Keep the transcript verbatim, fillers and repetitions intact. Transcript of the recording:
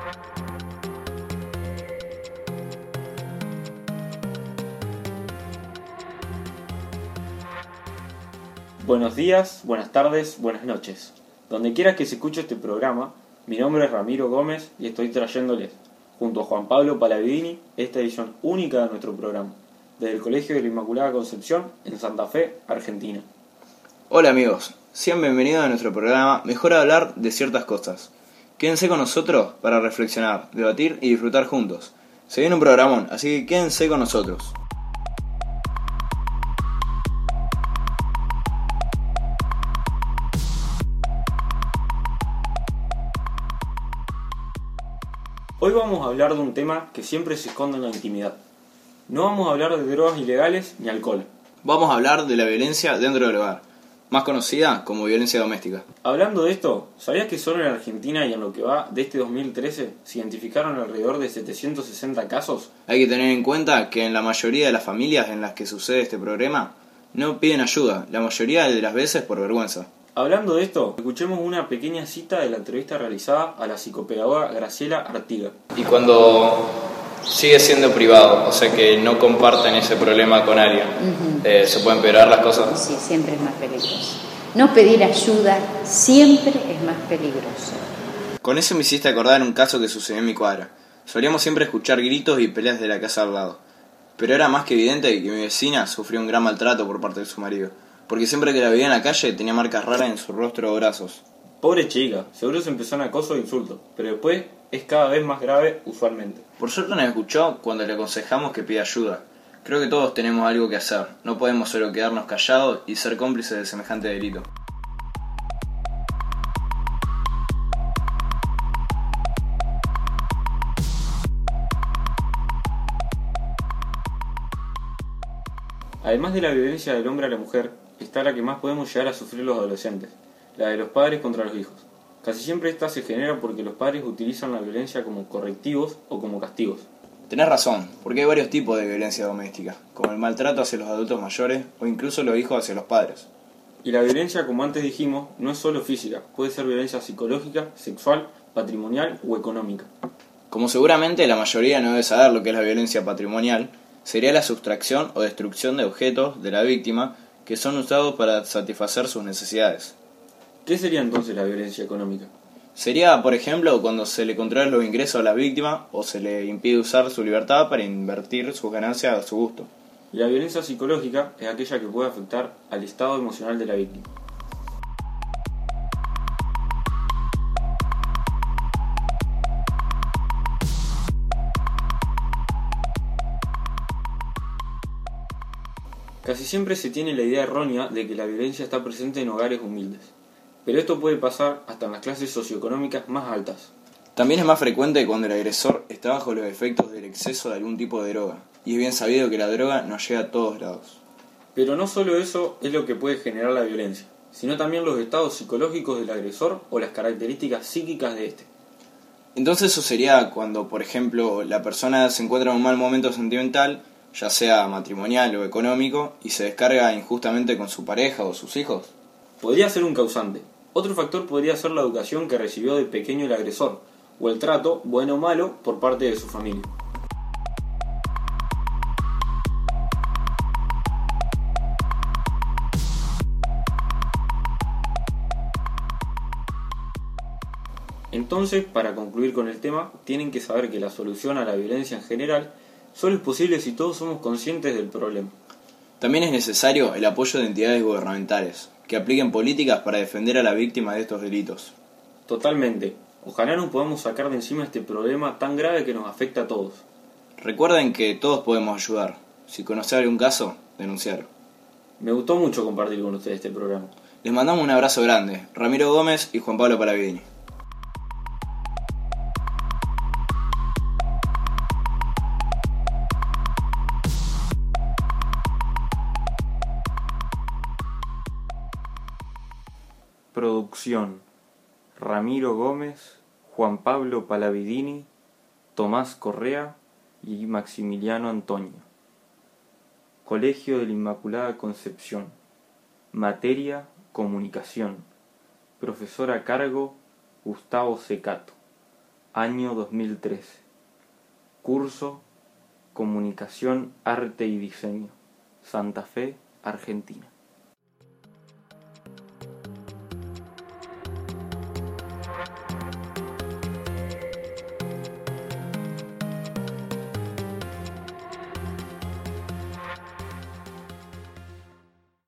Buenos días, buenas tardes, buenas noches. Donde quiera que se escuche este programa, mi nombre es Ramiro Gómez y estoy trayéndoles, junto a Juan Pablo Palavini, esta edición única de nuestro programa, desde el Colegio de la Inmaculada Concepción en Santa Fe, Argentina. Hola amigos, sean bienvenidos a nuestro programa Mejor hablar de ciertas cosas. Quédense con nosotros para reflexionar, debatir y disfrutar juntos. Se viene un programón, así que quédense con nosotros. Hoy vamos a hablar de un tema que siempre se esconde en la intimidad. No vamos a hablar de drogas ilegales ni alcohol. Vamos a hablar de la violencia dentro del hogar, más conocida como violencia doméstica. Hablando de esto, ¿sabías que solo en Argentina y en lo que va de este dos mil trece se identificaron alrededor de setecientos sesenta casos? Hay que tener en cuenta que en la mayoría de las familias en las que sucede este problema no piden ayuda, la mayoría de las veces por vergüenza. Hablando de esto, escuchemos una pequeña cita de la entrevista realizada a la psicopedagoga Graciela Artiga. Y cuando sigue siendo privado, o sea que no comparten ese problema con alguien, uh-huh. eh, ¿se pueden empeorar las cosas? Sí, siempre es más peligroso. No pedir ayuda siempre es más peligroso. Con eso me hiciste acordar un caso que sucedió en mi cuadra. Solíamos siempre escuchar gritos y peleas de la casa al lado. Pero era más que evidente que mi vecina sufrió un gran maltrato por parte de su marido, porque siempre que la veía en la calle tenía marcas raras en su rostro o brazos. Pobre chica, seguro se empezó en acoso e insulto, pero después es cada vez más grave usualmente. Por suerte nos escuchó cuando le aconsejamos que pida ayuda. Creo que todos tenemos algo que hacer, no podemos solo quedarnos callados y ser cómplices de semejante delito. Además de la violencia del hombre a la mujer, está la que más podemos llegar a sufrir los adolescentes, la de los padres contra los hijos. Casi siempre esta se genera porque los padres utilizan la violencia como correctivos o como castigos. Tenés razón, porque hay varios tipos de violencia doméstica, como el maltrato hacia los adultos mayores o incluso los hijos hacia los padres. Y la violencia, como antes dijimos, no es solo física, puede ser violencia psicológica, sexual, patrimonial o económica. Como seguramente la mayoría no debe saber lo que es la violencia patrimonial, sería la sustracción o destrucción de objetos de la víctima que son usados para satisfacer sus necesidades. ¿Qué sería entonces la violencia económica? Sería, por ejemplo, cuando se le controlan los ingresos a la víctima o se le impide usar su libertad para invertir sus ganancias a su gusto. Y la violencia psicológica es aquella que puede afectar al estado emocional de la víctima. Casi siempre se tiene la idea errónea de que la violencia está presente en hogares humildes, pero esto puede pasar hasta en las clases socioeconómicas más altas. También es más frecuente cuando el agresor está bajo los efectos del exceso de algún tipo de droga, y es bien sabido que la droga no llega a todos lados. Pero no solo eso es lo que puede generar la violencia, sino también los estados psicológicos del agresor o las características psíquicas de este. Entonces eso sería cuando, por ejemplo, la persona se encuentra en un mal momento sentimental, ya sea matrimonial o económico, y se descarga injustamente con su pareja o sus hijos. Podría ser un causante. Otro factor podría ser la educación que recibió de pequeño el agresor, o el trato, bueno o malo, por parte de su familia. Entonces, para concluir con el tema, tienen que saber que la solución a la violencia en general solo es posible si todos somos conscientes del problema. También es necesario el apoyo de entidades gubernamentales, que apliquen políticas para defender a la víctima de estos delitos. Totalmente. Ojalá nos podamos sacar de encima este problema tan grave que nos afecta a todos. Recuerden que todos podemos ayudar. Si conocen algún caso, denunciar. Me gustó mucho compartir con ustedes este programa. Les mandamos un abrazo grande. Ramiro Gómez y Juan Pablo Palavini. Producción: Ramiro Gómez, Juan Pablo Palavini, Tomás Correa y Maximiliano Antonio. Colegio de la Inmaculada Concepción. Materia: Comunicación. Profesor a cargo: Gustavo Secato. año dos mil trece. Curso Comunicación, Arte y Diseño, Santa Fe, Argentina.